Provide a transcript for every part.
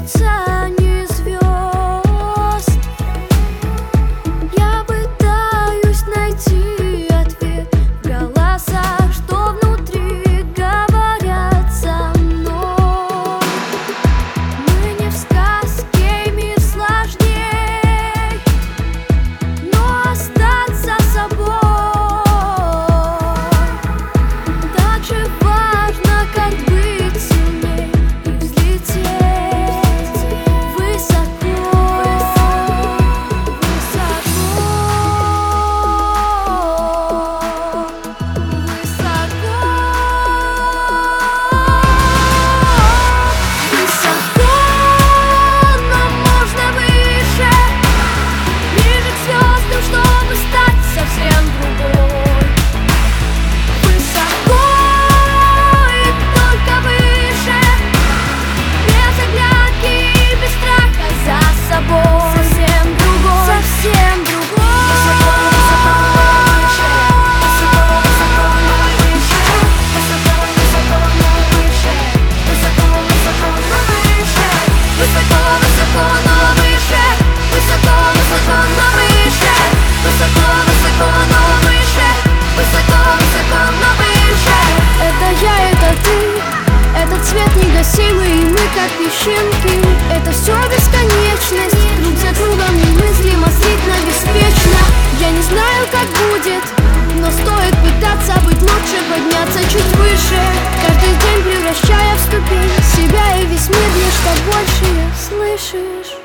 мерцании звезд. Я пытаюсь найти ответ в голосах, что внутри говорят со мной. Мы не в сказке, мир сложней, но остаться собой так же важно, как быть сильней и взлететь высоко, высоко, нам можно выше, ближе к звездам, чтобы стать совсем другой. Высоко и только выше, без оглядки и без страха за собой. Совсем другой, совсем другой. Высоко, высоко, но выше. Высоко, высоко, но выше. Высоко, высоко, но выше. Высоко, высоко, но выше. Высоко, высоко, но выше. Высоко, высоко, но выше. Высоко, высоко, но выше. Это я, это ты, этот свет негасимый, и мы как песчинки. Это все бесконечность, друг за другом немыслимо, слитно, беспечно. Я не знаю, как будет, но стоит пытаться быть лучше, подняться чуть выше, каждый день превращая в ступень себя и весь мир нечто большее, слышишь?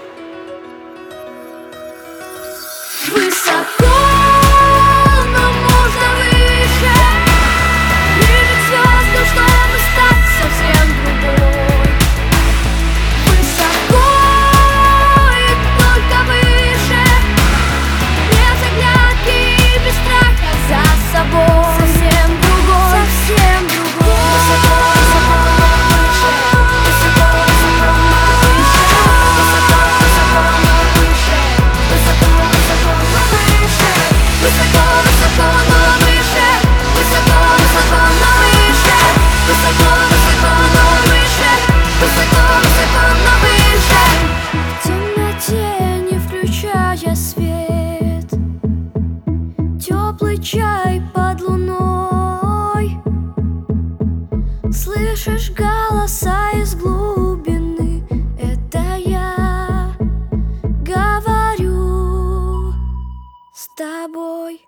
Высоко, но можно выше, ближе к звездам, чтобы стать совсем другой. Высоко и только выше, без оглядки и без страха за собой. Совсем другой, совсем другой. Высоко, высоко, но выше. Высоко, высоко, но выше. Высоко, высоко, но выше. Высоко, высоко, но выше. Высоко, высоко, но выше. Высоко, высоко, но выше. Высоко, высоко, но выше. Высоко, высоко, но выше. В темноте, не включая свет, теплый чай под луной. Слышишь голоса из глубины, это я говорю с тобой.